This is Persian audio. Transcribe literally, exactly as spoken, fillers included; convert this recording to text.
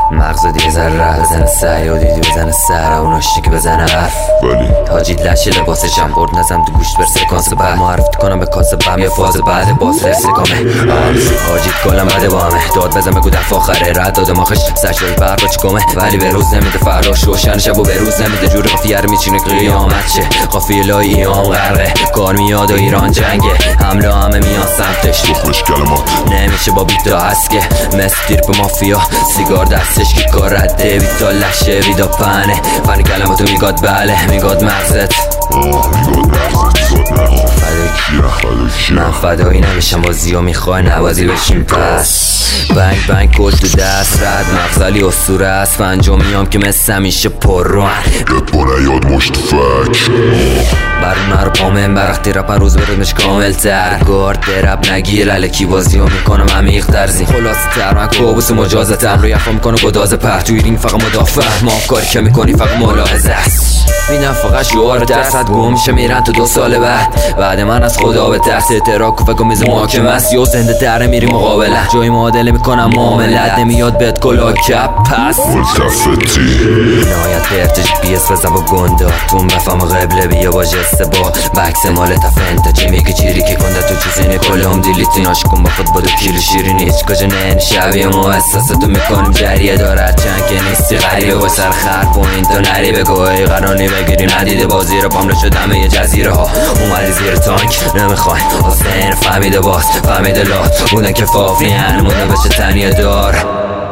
مغز دیگه ذره بزنه سعی و دیدی بزنه سر اون آشتی که بزنه حرف ولی حاجی لشه لباسشم برد نزم تو گوشت بر سکانس بعد معرفت کنم به کاسه بم یه فاز بعد باز رسیکامه حاجی کلم بده با همه داد بزن بگو دفع آخره رد دادم آخش سرشایی برق با چکمه ولی به روز نمیده فراش روشن شب و به روز نمیده جور قافیه رو میچینه قیامت چه قافیه لای ایام غرقه کار میاد و ایران جنگه حمله همه میان سمتش تخمش کلمات نمیشه با بیتا هسکه مستیر به مافیا سیگار دستش که کار رده بیتا لشه ویدا پنه فنی کلماتو میگاد بله میگاد مغزت آه میگاد مغزت میگاد نه فدای من فدایی نمیشم بازی و میخوای نوازی بشیم پس بنگ بنگ کل تو دست رد مغزلی اسطوره است پنجمیام که مثل همیشه پر رو یاد با نیاد مشت فک برون نرو پامن برختی رپ روز برودمش کامل تر گارد درب نگیر علکی بازی ها میکنم عمیق ترزی خلاصی تر من کابوس مجازتم روی افا میکنه گداز پر توی رینگ فقط مدافع ما کاری که میکنی فقط ملاحظه است میدم فقط شعار درصد گم میشه میرن تو دو سال بعد بعد من از خدا به ترس اعتراک و فکر میز محاکمه است یا زنده تره میری مقابله جای معادله میکنم معاملت نمیاد بهت کلا کپ پس ملتفتی نهایت به ارتش بیس بزن با گنداتون بفهم قبله بیا با جسته با بکس مال تفنتا چی میگی چیری که کنده تو چیزی نی کلهم دیلیتی ناش کن با خود با دو کیلو شیرینی هیچ کجا نه شبیه ما احساستو میکنیم جریه دارد چند که نیستی غریبه با سر خر پوینت و نری بگوی قرانی بگیری ندیده بازی رو پامله شدم یه جزیره ها اومدی زیر تانک نمیخوای حسین فهمیده باز فهمیده لات بودن که فافی هن مونده بشه تنیه دار